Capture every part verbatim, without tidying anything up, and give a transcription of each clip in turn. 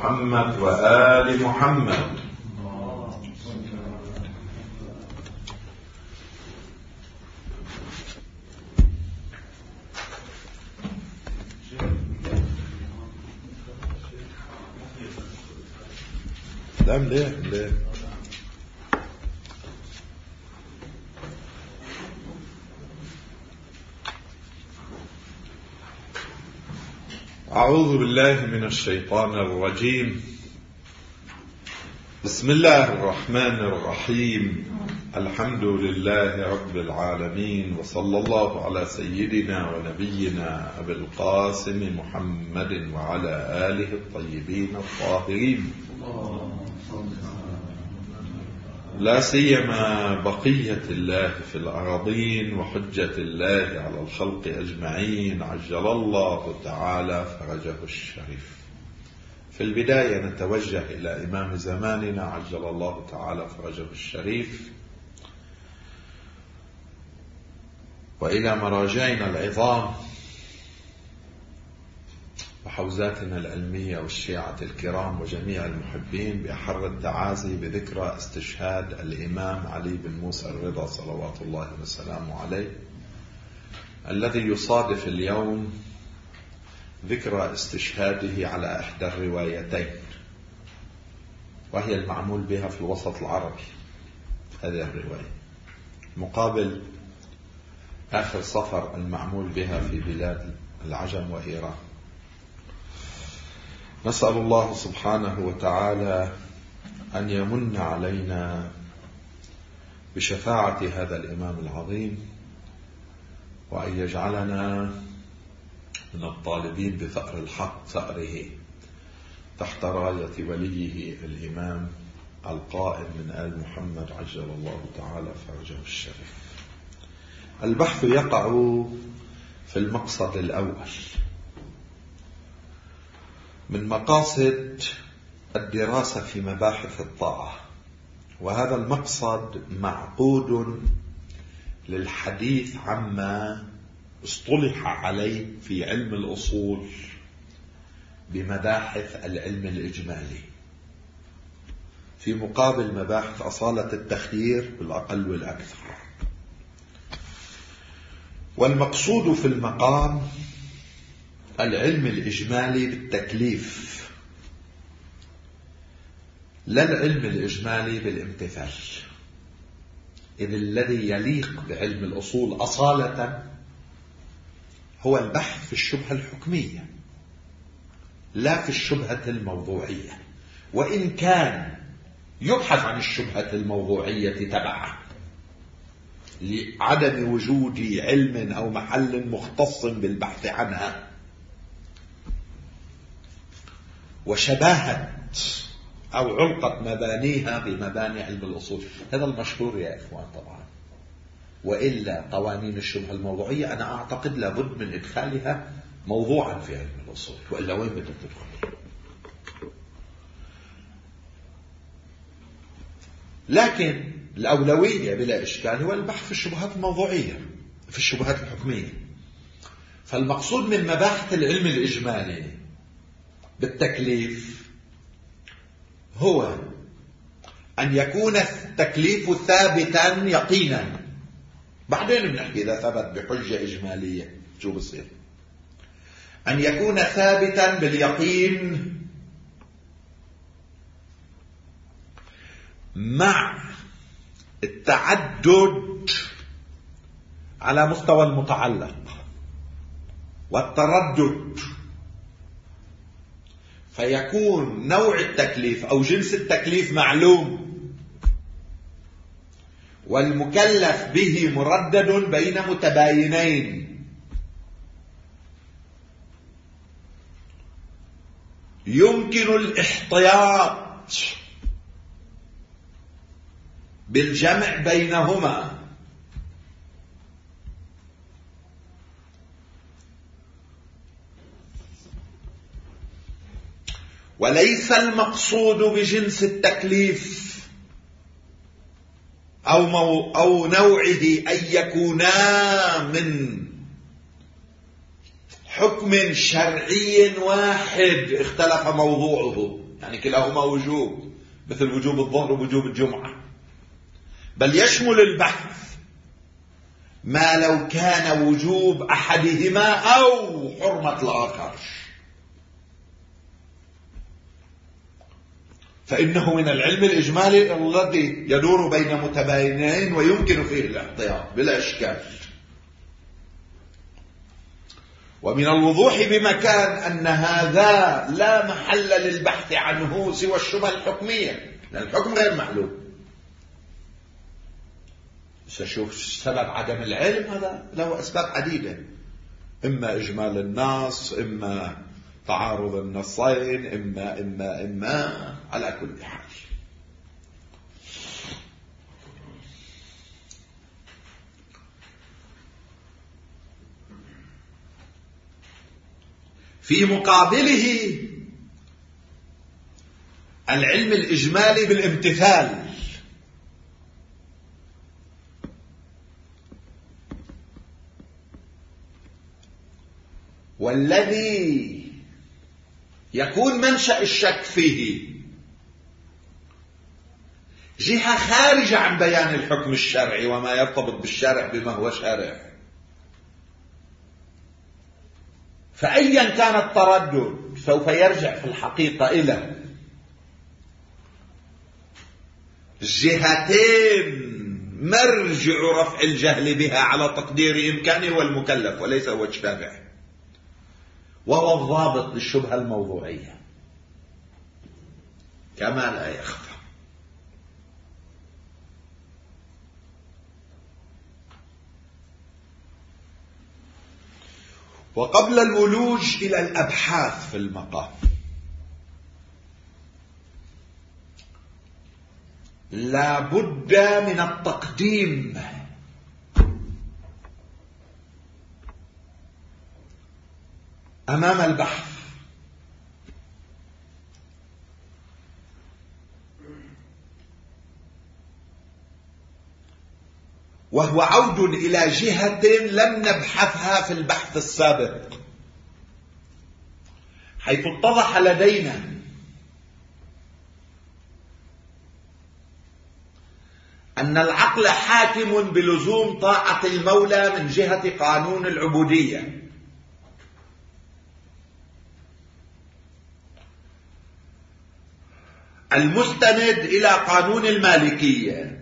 محمد وآل محمد. لا مليح مليح. أعوذ بالله من الشيطان الرجيم. بسم الله الرحمن الرحيم. الحمد لله رب العالمين، وصلى الله على سيدنا ونبينا أبي القاسم محمد وعلى آله الطيبين الطاهرين، لا سيما بقية الله في الأراضين وحجة الله على الخلق أجمعين، عجل الله تعالى فرجه الشريف. في البداية نتوجه إلى إمام زماننا عجل الله تعالى فرجه الشريف، وإلى مراجعنا العظام وحوزاتنا العلمية والشيعة الكرام وجميع المحبين، بأحر التعازي بذكرى استشهاد الإمام علي بن موسى الرضا صلوات الله وسلامه عليه، الذي يصادف اليوم ذكرى استشهاده على إحدى الروايتين، وهي المعمول بها في الوسط العربي هذه الرواية، مقابل آخر صفر المعمول بها في بلاد العجم وإيران. نسأل الله سبحانه وتعالى أن يمن علينا بشفاعة هذا الإمام العظيم، وأن يجعلنا من الطالبين بثأر الحق ثأره تحت راية وليه الإمام القائم من آل محمد عجل الله تعالى فرجه الشريف. البحث يقع في المقصد الأول من مقاصد الدراسة في مباحث الطاعة، وهذا المقصد معقود للحديث عما اصطلح عليه في علم الأصول بمباحث العلم الإجمالي، في مقابل مباحث أصالة التخيير بالأقل والأكثر. والمقصود في المقام العلم الإجمالي بالتكليف، لا العلم الإجمالي بالامتثال، إذ الذي يليق بعلم الأصول أصالة هو البحث في الشبهة الحكمية لا في الشبهة الموضوعية، وإن كان يبحث عن الشبهة الموضوعية تبعه لعدم وجود علم أو محل مختص بالبحث عنها وشباهة أو علقة مبانيها بمباني علم الأصول. هذا المشهور يا إخوان طبعا، وإلا قوانين الشبهة الموضوعية أنا أعتقد لابد من إدخالها موضوعا في علم الأصول، وإلا وين بدها تدخل؟ لكن الأولوية بلا إشكال هو البحث في الشبهات الموضوعية في الشبهات الحكمية. فالمقصود من مباحث العلم الإجمالي بالتكليف هو أن يكون التكليف ثابتا يقينا. بعدين بنحكي إذا ثبت بحجة إجمالية شو بصير. أن يكون ثابتا باليقين مع التعدد على مستوى المتعلق والتردد، فيكون نوع التكليف أو جنس التكليف معلوم، والمكلف به مردد بين متباينين، يمكن الاحتياط بالجمع بينهما، وليس المقصود بجنس التكليف أو, مو أو نوعه أن يكونا من حكم شرعي واحد اختلف موضوعه، يعني كلاهما وجوب، مثل وجوب الظهر ووجوب الجمعة، بل يشمل البحث ما لو كان وجوب أحدهما أو حرمة الآخر، فإنه من العلم الإجمالي الذي يدور بين متباينين ويمكن فيه الاحتياط بلا إشكال. ومن الوضوح بمكان أن هذا لا محل للبحث عنه سوى الشبهة الحكمية، لأن الحكم غير معلوم. سأشوف سبب عدم العلم، هذا له أسباب عديدة، إما إجمال النص، إما تعارض النصين، إما إما إما على كل حال. في مقابله العلم الإجمالي بالامتثال، والذي يكون منشأ الشك فيه جهة خارجة عن بيان الحكم الشرعي وما يرتبط بالشرع بما هو شرع. فأيا كان التردد سوف يرجع في الحقيقة إلى جهتين مرجع رفع الجهل بها على تقدير إمكانه والمكلف وليس هو الشافع، وهو الضابط للشبهة الموضوعية كما لا يخفى. وقبل الولوج إلى الأبحاث في المقام لا بد من التقديم أمام البحث وهو عود إلى جهة لم نبحثها في البحث السابق، حيث اتضح لدينا أن العقل حاكم بلزوم طاعة المولى من جهة قانون العبودية، المستند إلى قانون المالكية.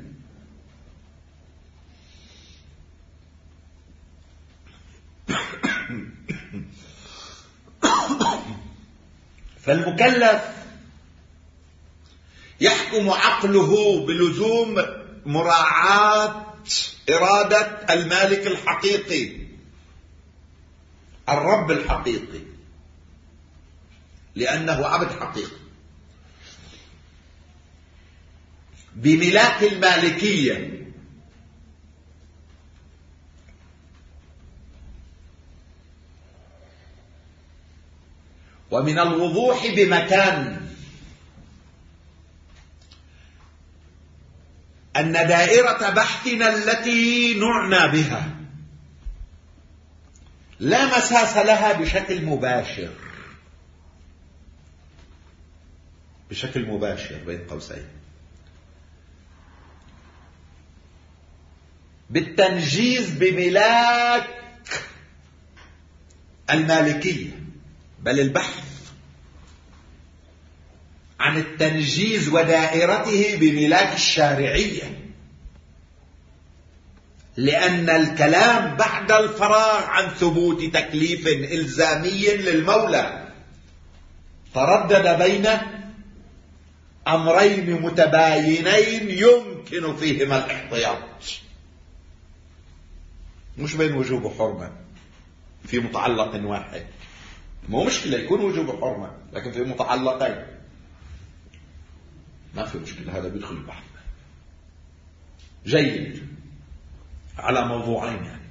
فالمكلف يحكم عقله بلزوم مراعاة إرادة المالك الحقيقي الرب الحقيقي، لأنه عبد حقيقي بملاك المالكية. ومن الوضوح بمكان أن دائرة بحثنا التي نعنى بها لا مساس لها بشكل مباشر بشكل مباشر بين قوسين بالتنجيز بملاك المالكية، بل البحث عن التنجيز ودائرته بملاك الشارعية، لأن الكلام بعد الفراغ عن ثبوت تكليف إلزامي للمولى تردد بين أمرين متباينين يمكن فيهما الاحتياط، مش بين وجوب وحرمة في متعلق واحد. مو مشكلة يكون وجوب وحرمة، لكن في متعلقين ما في مشكلة، هذا بيدخل البحث جيد على موضوعين، يعني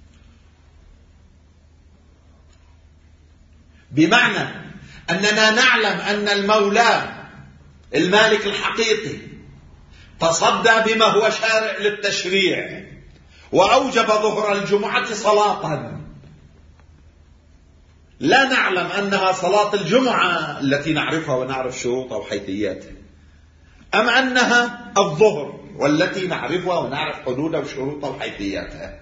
بمعنى أننا نعلم أن المولى المالك الحقيقي تصدى بما هو شارع للتشريع وأوجب ظهر الجمعة صلاة، لا نعلم أنها صلاة الجمعة التي نعرفها ونعرف شروطها وحيثياتها، أم أنها الظهر والتي نعرفها ونعرف حدودها وشروطها وحيثياتها.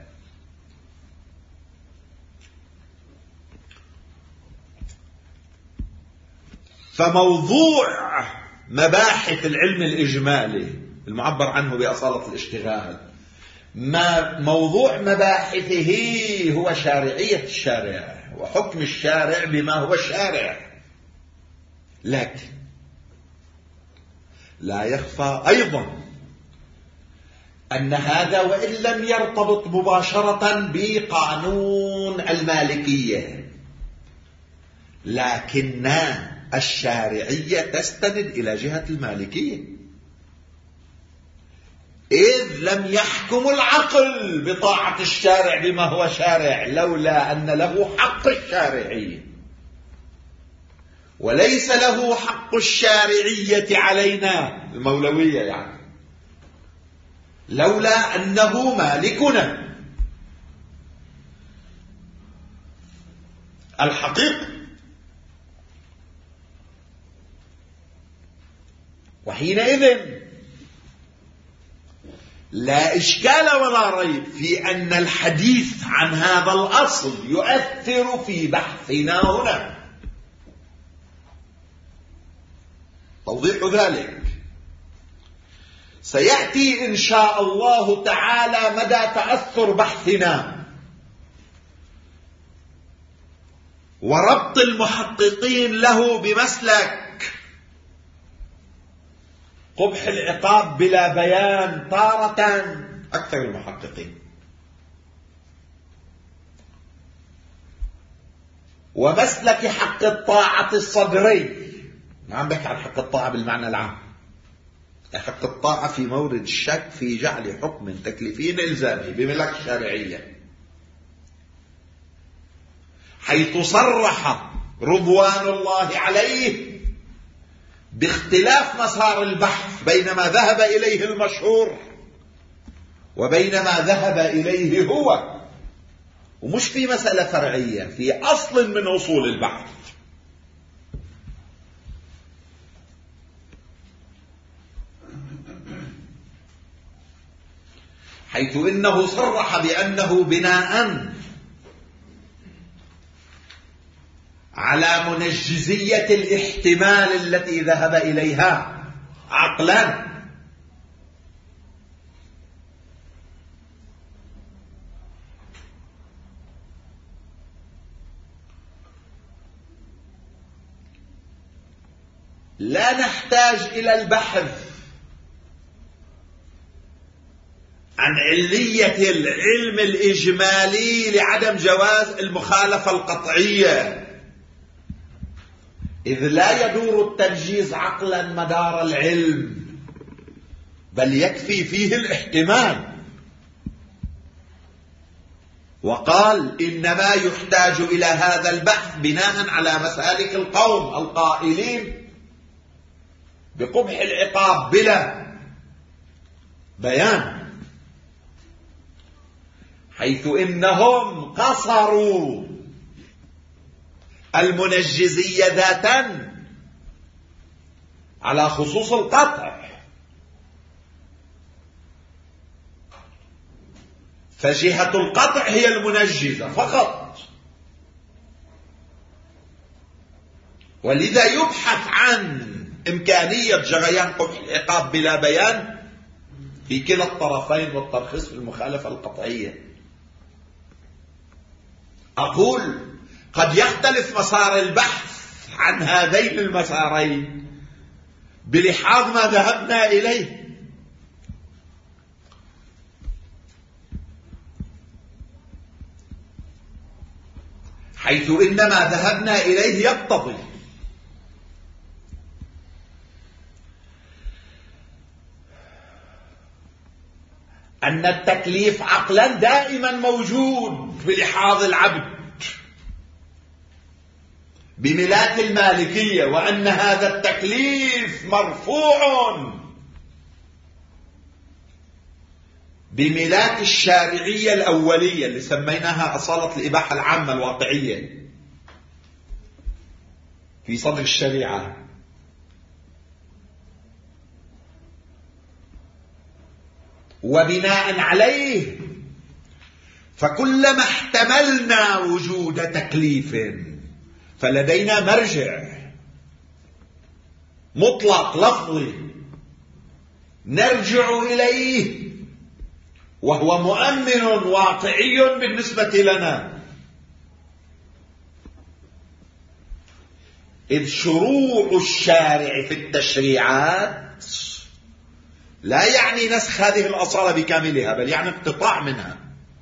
فموضوع مباحث العلم الإجمالي المعبر عنه بأصالة الاشتغال، ما موضوع مباحثه هو شارعية الشارع وحكم الشارع بما هو الشارع. لكن لا يخفى أيضا أن هذا وإن لم يرتبط مباشرة بقانون المالكية، لكن الشارعية تستند إلى جهة المالكية، إذ لم يحكم العقل بطاعة الشارع بما هو شارع لولا أن له حق الشارعية، وليس له حق الشارعية علينا المولوية يعني لولا أنه مالكنا. الحقيقة وحينئذ لا إشكال ولا ريب في أن الحديث عن هذا الأصل يؤثر في بحثنا هنا. توضيح ذلك سيأتي إن شاء الله تعالى مدى تأثر بحثنا وربط المحققين له بمسلك قبح العقاب بلا بيان تارة أكثر المحققين، ومسلك حق الطاعة الصدري. عم بحكي عن حق الطاعة بالمعنى العام، حق الطاعة في مورد الشك في جعل حكم تكليفي إلزامي بملك الشرعية، حيث صرح رضوان الله عليه باختلاف مسار البحث بين ما ذهب إليه المشهور وبين ما ذهب إليه هو، ومش في مسألة فرعية، في أصل من أصول البحث. حيث إنه صرح بأنه بناء على منجزية الاحتمال التي ذهب إليها عقلا لا نحتاج إلى البحث عن علية العلم الإجمالي لعدم جواز المخالفة القطعية، إذ لا يدور التنجيز عقلا مدار العلم، بل يكفي فيه الاحتمال. وقال إنما يحتاج إلى هذا البحث بناء على مسالك القوم القائلين بقبح العقاب بلا بيان، حيث إنهم قصروا المنجزية ذاتا على خصوص القطع، فجهة القطع هي المنجزة فقط، ولذا يبحث عن إمكانية جريان قبح العقاب بلا بيان في كلا الطرفين والترخيص في المخالفة القطعية. أقول قد يختلف مسار البحث عن هذين المسارين بلحاظ ما ذهبنا إليه، حيث إن ما ذهبنا إليه يقتضي أن التكليف عقلا دائما موجود بلحاظ العبد بملاك المالكية، وأن هذا التكليف مرفوع بملاك الشارعية الأولية اللي سميناها أصالة الإباحة العامة الواقعية، في صدر الشريعة. وبناء عليه فكلما احتملنا وجود تكليف فلدينا مرجع مطلق لفظي نرجع إليه وهو مؤمن واقعي بالنسبة لنا، إذ شروع الشارع في التشريعات لا يعني نسخ هذه الأصالة بكاملها، بل يعني اقتطاع منها.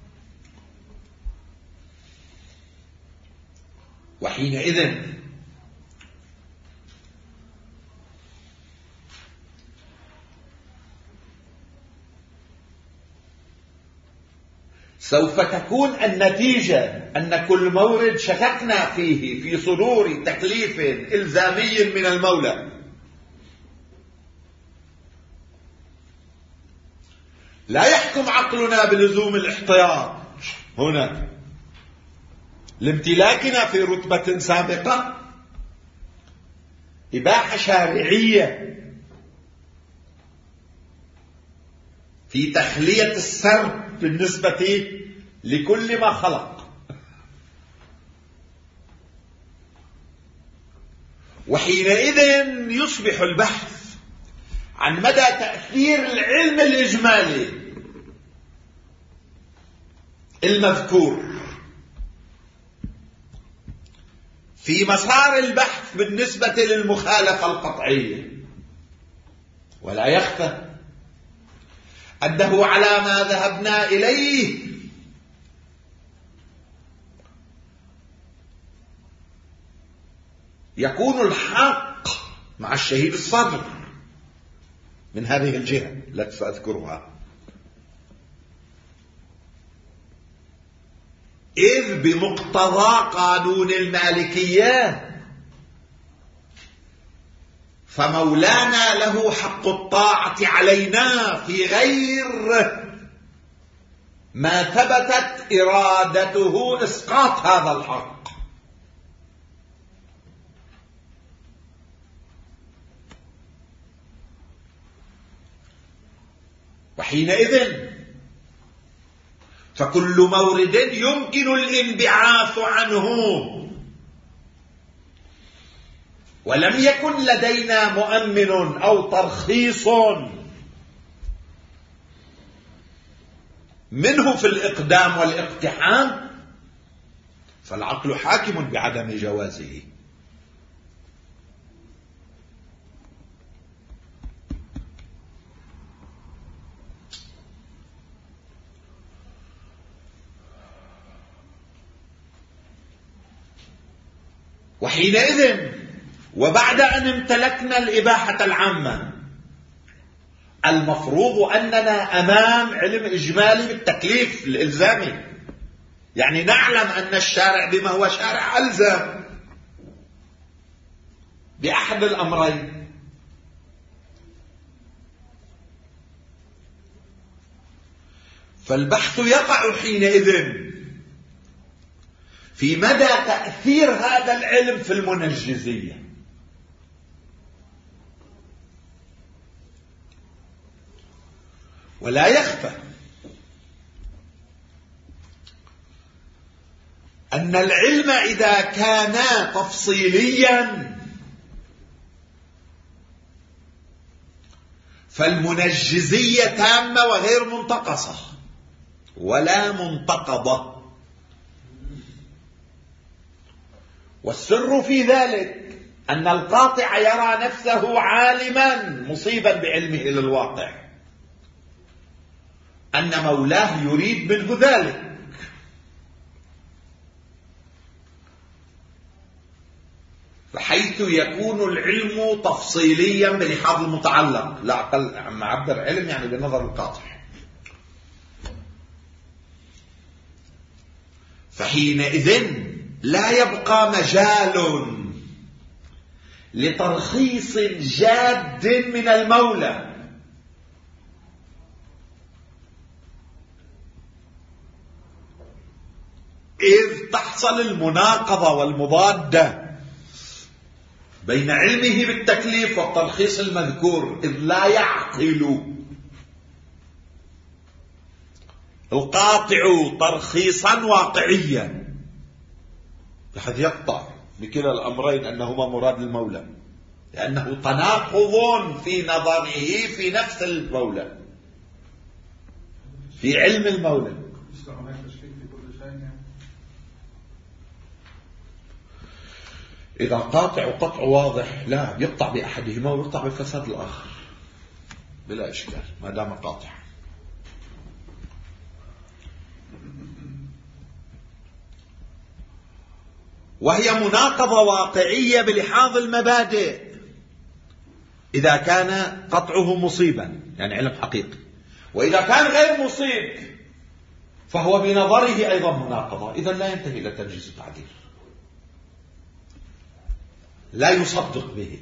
وحينئذ سوف تكون النتيجة أن كل مورد شككنا فيه في صدور تكليف إلزامي من المولى لا يحكم عقلنا بلزوم الاحتياط هنا لامتلاكنا في رتبة سابقة إباحة شارعية في تخلية السرب بالنسبة لكل ما خلق. وحينئذ يصبح البحث عن مدى تأثير العلم الإجمالي المذكور في مسار البحث بالنسبة للمخالفة القطعية. ولا يخفى أنه على ما ذهبنا إليه يكون الحق مع الشهيد الصادق من هذه الجهة التي سأذكرها، إذ بمقتضى قانون المالكية فمولانا له حق الطاعة علينا في غير ما ثبتت إرادته إسقاط هذا الحق. وحينئذ فكل مورد يمكن الانبعاث عنه ولم يكن لدينا مؤمن أو ترخيص منه في الإقدام والاقتحام فالعقل حاكم بعدم جوازه. وحينئذ وبعد أن امتلكنا الإباحة العامة المفروض أننا أمام علم إجمالي بالتكليف الإلزامي، يعني نعلم أن الشارع بما هو شارع ألزم بأحد الأمرين. فالبحث يقع حينئذ في مدى تأثير هذا العلم في المنجزية. ولا يخفى أن العلم إذا كان تفصيليا فالمنجزية تامة وغير منتقصة ولا منتقضة. والسر في ذلك أن القاطع يرى نفسه عالما مصيبا بعلمه للواقع، أن مولاه يريد منه ذلك، بحيث يكون العلم تفصيليا بلحاظ المتعلق، لا أقل عما عبر علم يعني بنظر القاطع. فحينئذ لا يبقى مجال لترخيص جاد من المولى، إذ تحصل المناقضة والمضادة بين علمه بالتكليف والترخيص المذكور، إذ لا يعقل القاطع ترخيصا واقعيا بحيث يقطع بكلا الأمرين أنهما مراد المولى، لأنه تناقض في نظره في نفس المولى، في علم المولى. إذا قاطع وقطع واضح لا يقطع بأحدهما ويقطع بفساد الآخر بلا إشكال ما دام قاطع. وهي مناقضة واقعية بلحاظ المبادئ إذا كان قطعه مصيبا يعني علم حقيقي، وإذا كان غير مصيب فهو بنظره أيضا مناقضة، إذا لا ينتهي إلى تنجيز التعديل، لا يصدق به.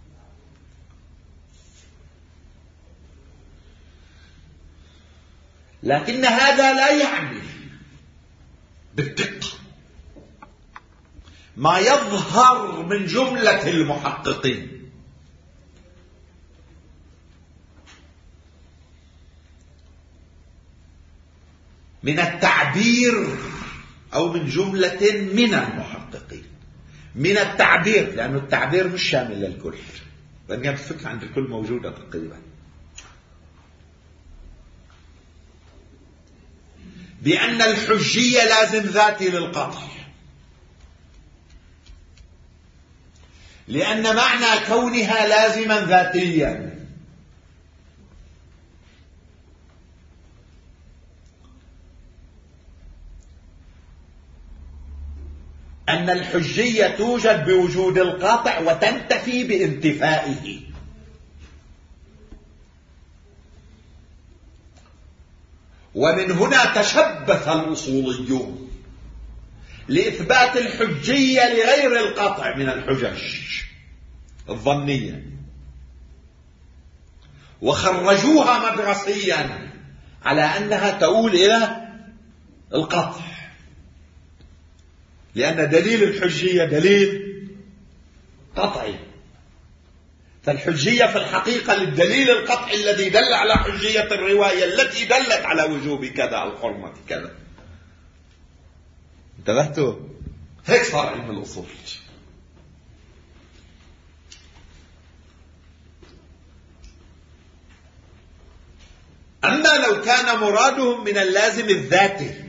لكن هذا لا يعني بالدقة ما يظهر من جملة المحققين من التعبير، أو من جملة من المحققين من التعبير، لأن التعبير مش شامل للكل، لأن الفكرة عند الكل موجودة تقريبا، بأن الحجية لازم ذاتي للقطع، لأن معنى كونها لازما ذاتيا أن الحجية توجد بوجود القاطع وتنتفي بانتفائه. ومن هنا تشبث الأصوليون لإثبات الحجية لغير القطع من الحجج الظنية، وخرجوها مدرسيا على أنها تؤول إلى القطع، لأن دليل الحجية دليل قطعي، فالحجية في الحقيقة للدليل القطعي الذي دل على حجية الرواية التي دلت على وجوب كذا أو حرمة كذا. انتبهتوا؟ هيك صار علم الأصول. أما لو كان مرادهم من اللازم الذاتي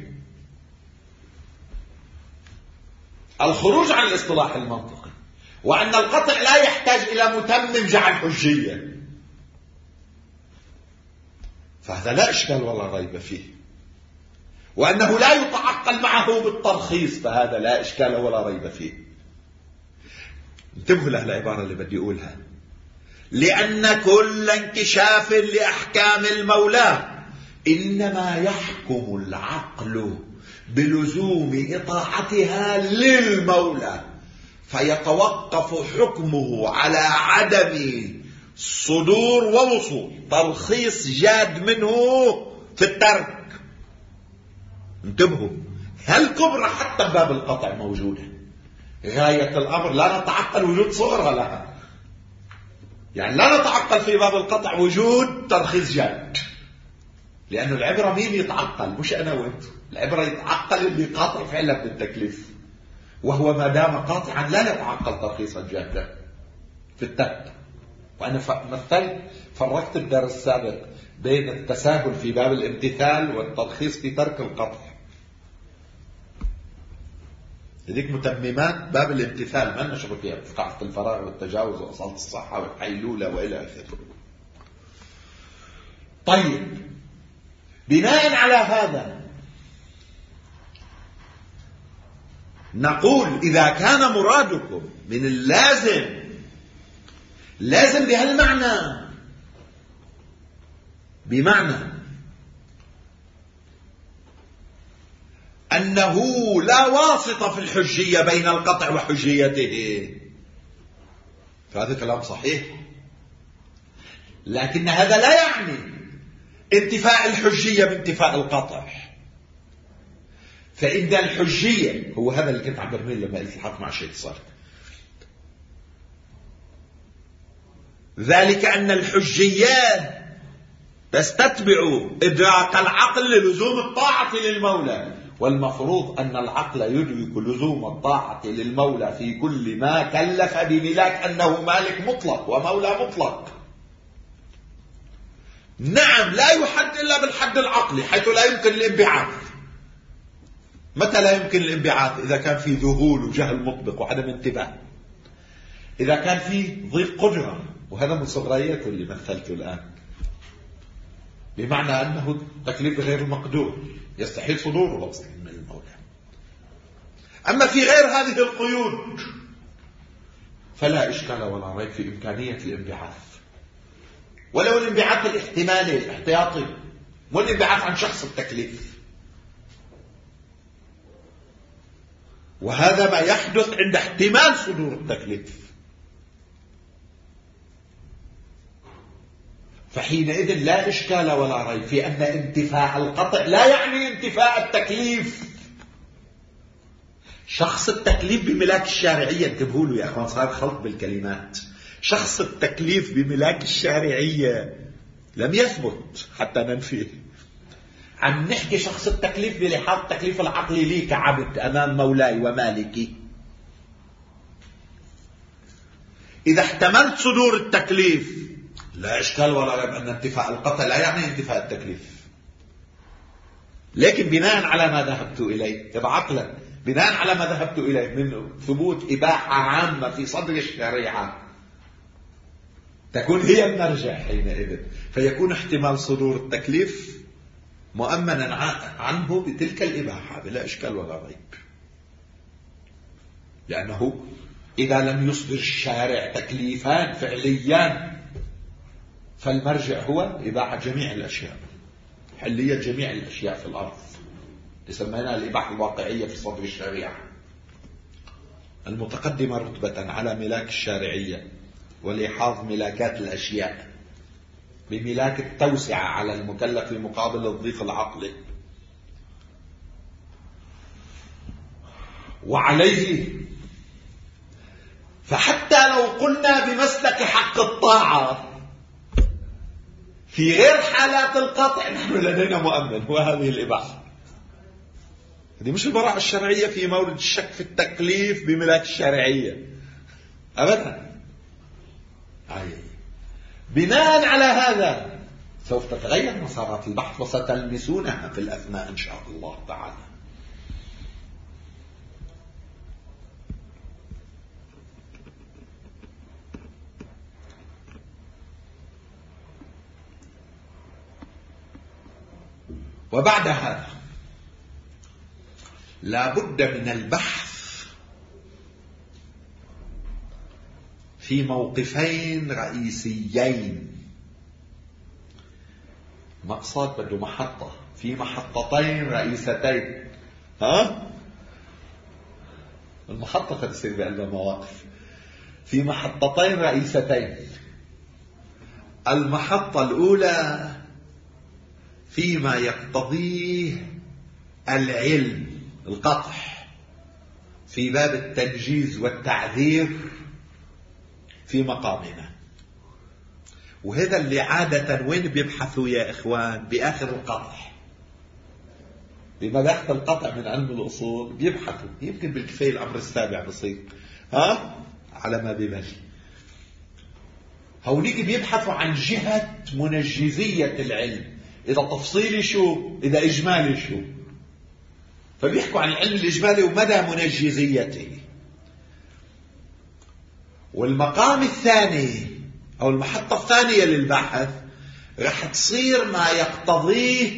الخروج عن الاصطلاح المنطقي، وأن القطع لا يحتاج إلى متمم جعل حجية، فهذا لا إشكال ولا ريب فيه، وأنه لا يتعقل معه بالترخيص، فهذا لا إشكال ولا ريب فيه. انتبهوا له العبارة اللي بدي أقولها، لأن كل انكشاف لأحكام المولى إنما يحكم العقل بلزوم إطاعتها للمولى، فيتوقف حكمه على عدم صدور ووصول ترخيص جاد منه في الترك. انتبهوا، هالكبرى حتى باب القطع موجودة، غاية الأمر لا نتعقل وجود صورها لها، يعني لا نتعقل في باب القطع وجود ترخيص جاد، لأن العبرة مين يتعقل؟ مش أنا وأنت، العبرة يتعقل اللي قاطع فعلا بالتكليف، وهو ما دام قاطعا لا يتعقل ترخيصا جادا في الترك. وأنا مثلت فرقت الدرس السابق بين التساهل في باب الامتثال والترخيص في ترك القطع. هذيك متممات باب الامتثال ما نشغل فيها، قاعدة الفراغ والتجاوز وأصالة الصحة والحيلولة وإلى آخره. طيب، بناء على هذا نقول إذا كان مرادكم من اللازم لازم بهالمعنى، بمعنى أنه لا واسطة في الحجية بين القطع وحجيته، فهذا كلام صحيح، لكن هذا لا يعني انتفاء الحجية بانتفاء القطع. فإن الحجية، هو هذا اللي كنت عم برميه لما قلت الحق مع شيء صار، ذلك أن الحجية تستتبع إدراك العقل للزوم الطاعة للمولى، والمفروض أن العقل يدرك لزوم الطاعة للمولى في كل ما كلف بملاك أنه مالك مطلق ومولى مطلق. نعم، لا يحد إلا بالحد العقلي حيث لا يمكن الانبعاث. متى لا يمكن الانبعاث؟ إذا كان في ذهول وجهل مطبق وعدم انتباه، إذا كان في ضيق قدرة، وهذا من صغرياته اللي مثلته الآن، بمعنى أنه تكليف غير مقدور يستحيل صدوره أصلا من المولى. أما في غير هذه القيود فلا إشكال ولا ريب في إمكانية الانبعاث، ولو الانبعاث الاحتمالي الاحتياطي والانبعاث عن شخص التكليف. وهذا ما يحدث عند احتمال صدور التكليف. فحينئذ لا إشكال ولا ريب في أن انتفاء القطع لا يعني انتفاء التكليف. شخص التكليف بملاك الشارعية، انتبهوا له يا أخوان، صار خلط بالكلمات. شخص التكليف بملاك الشارعية لم يثبت حتى ننفيه. عم نحكي شخص التكليف بلحاظ التكليف العقلي لي كعبد أمام مولاي ومالكي. إذا احتملت صدور التكليف لا إشكال ولا ريب أن انتفاء القطع لا يعني انتفاء التكليف. لكن بناء على ما ذهبت إليه، إذا عقلا بناء على ما ذهبت إليه من ثبوت إباحة عامة في صدر الشريعة تكون هي المرجع حينئذ، فيكون احتمال صدور التكليف مؤمنا عنه بتلك الإباحة بلا إشكال ولا ريب. لأنه إذا لم يصدر الشارع تكليفان فعليان فالمرجع هو إباحة جميع الأشياء، حلية جميع الأشياء في الأرض، يسميناها الإباحة الواقعية في صدر الشريعة المتقدمة رتبة على ملاك الشارعية ولحاظ ملاكات الأشياء بملاك التوسعة على المكلف في مقابل الضيق العقلي. وعليه فحتى لو قلنا بمسلك حق الطاعة في غير حالات القطع نحن لدينا مؤمن هو هذه الإباحة. هذه مش البراءة الشرعية في مورد الشك في التكليف بملاك الشرعية أبدا. بناء على هذا سوف تتغير مسارات البحث وستلمسونها في الأثناء إن شاء الله تعالى. وبعد هذا لا بد من البحث في موقفين رئيسيين. مقصد بده محطة في محطتين رئيستين. ها المحطة قد تصير بقلبها مواقف في محطتين رئيستين. المحطة الأولى فيما يقتضيه العلم القطع في باب التنجيز والتعذير في مقامنا، وهذا اللي عادة وين بيبحثوا يا إخوان؟ بآخر القطع، بمباحث القطع من علم الأصول بيبحثوا، يمكن بالكفاية الأمر السابع بصير ها على ما ببالي. هونيك بيبحثوا عن جهة منجزية العلم، إذا تفصيلي شو إذا إجمالي شو، فبيحكوا عن العلم الإجمالي ومدى منجزيته. والمقام الثاني أو المحطة الثانية للبحث رح تصير ما يقتضيه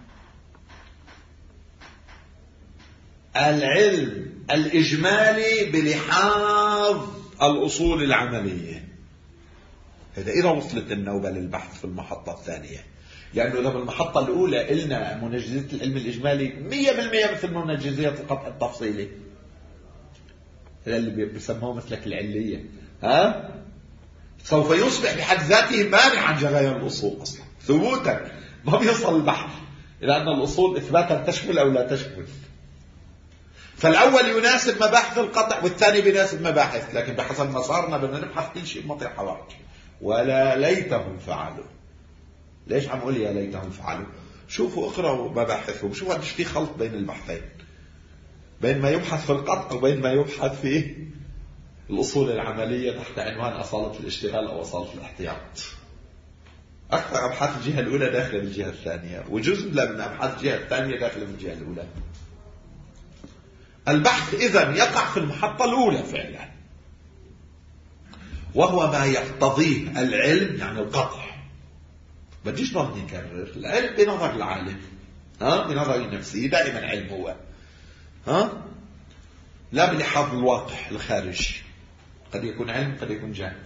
العلم الإجمالي بلحاظ الأصول العملية. هذا إذا وصلت النوبة للبحث في المحطة الثانية، لأنه إذا بالمحطة الأولى قلنا منجزية العلم الإجمالي مية بالمية مثل منجزية القطع التفصيلي، هذا اللي بيسموه مسلك العلية، ها سوف يصبح بحد ذاته مانع عن جرايا الأصول أصلا ثبوتا، ما بيصل البحث إلى أن الأصول إثباتا تشمل أو لا تشمل. فالأول يناسب مباحث القطع والثاني بيناسب مباحث، لكن بحسب مسارنا بدنا نبحث كل شيء بمطرح واحد ولا ليتهم فعلوا. ليش عم أقول يا ليتهم فعلوا؟ شوفوا اقرأوا مباحثهم، شوفوا قديش في خلط بين البحثين، بين ما يبحث في القطع وبين ما يبحث في الأصول العملية تحت عنوان أصالة الاشتغال أو أصالة الاحتياط. أكثر أبحاث الجهة الأولى داخلة بالجهة الثانية، وجزء من أبحاث الجهة الثانية داخلة بالجهة الأولى. البحث إذن يقع في المحطة الأولى فعلا، وهو ما يقتضيه العلم، يعني القطع. بديش ضل نكرر، العلم بنظر العالم، ها بنظر النفسي دائما علم هو، ها لا بلحاظ الواقع الخارجي، قد يكون علم قد يكون جهل.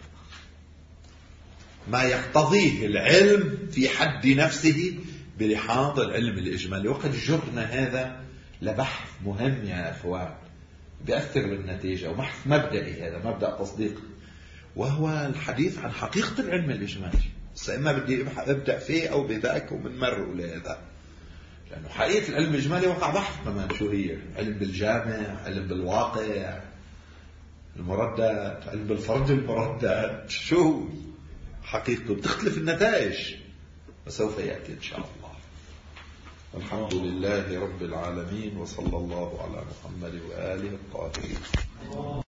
ما يقتضيه العلم في حد نفسه بلحاظ العلم الإجمالي. وقد جرنا هذا لبحث مهم يا أخوان بيأثر بالنتيجة، وبحث مبدئي، هذا مبدأ تصديق، وهو الحديث عن حقيقة العلم الإجمالي. إما بدي أبدأ فيه أو بذاك وبنمر لهذا، لأنه حقيقة العلم الإجمالي وقع بحث كمان شو هي، علم بالجامع، علم بالواقع، المردد، علم بالفرد المردد، شو حقيقته، بتختلف النتائج، وسوف يأتي إن شاء الله. الحمد لله رب العالمين، وصلى الله على محمد وآله الطاهرين.